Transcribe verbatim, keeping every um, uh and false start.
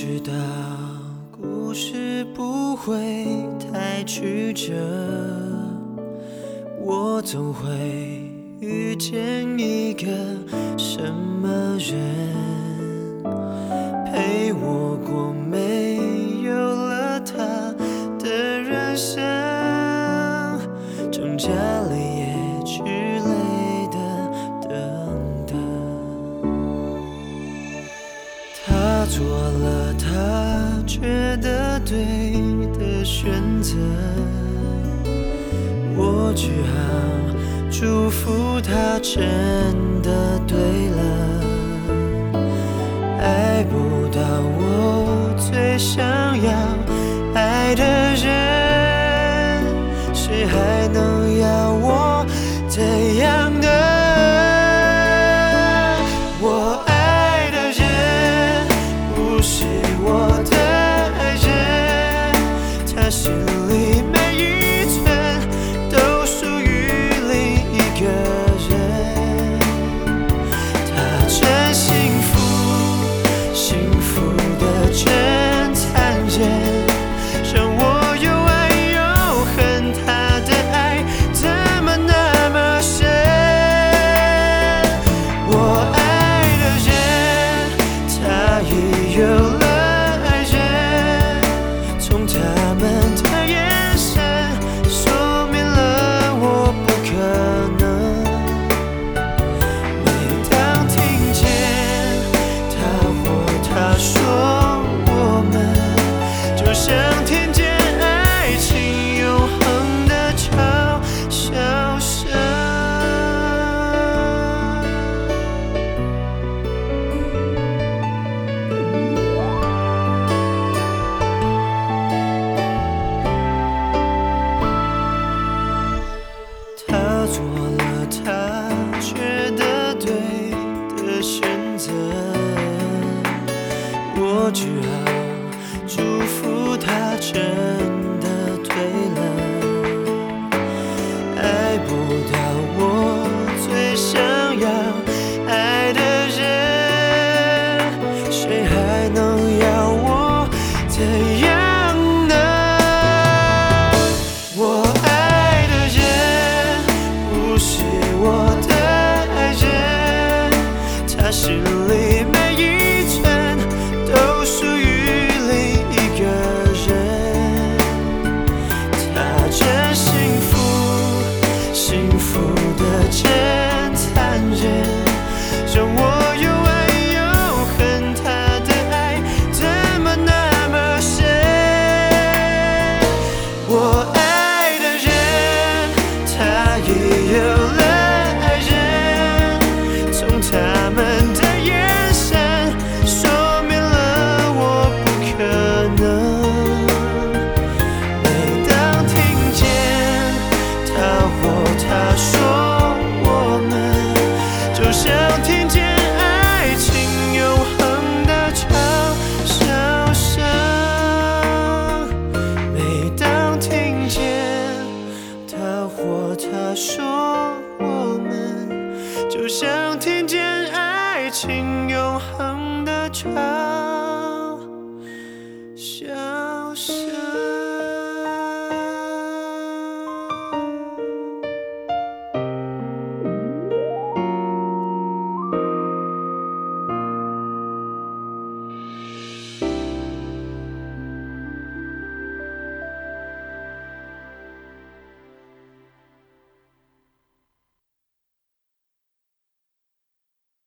知道故事不会太曲折，我总会遇见一个什么人，陪我过没有了他的人生，成家立业之类的等等。他做了他觉得对的选择，我只好祝福他真的对了。爱不到我最想要爱的人，谁还能要我这样的？我爱的人不是我的爱人，他心里每一寸都属于另一个人。他真幸福，幸福的真残忍，让我又爱又恨。他的爱怎么那么深？我爱的人，他已有了爱人，从他们的眼神说明了我不可能。每当听见他或她说我们，就像听见爱情永恒的嘲笑声。他做了他觉得对的选择，我只好祝福他真的对了。爱不到我最想要爱的人，谁还能要我怎样呢？我爱的人不是我的爱人，他心里每一寸都属于另一个人。他真幸福，幸福的真残忍，让我又爱又恨。他的爱怎么那么深？我爱的人，他已有了爱人，从他们的眼神说明了我不可能。每当听见他或她说我们，就像听见爱情永恒的嘲笑声。每当听见他或她说我们，就像听见爱情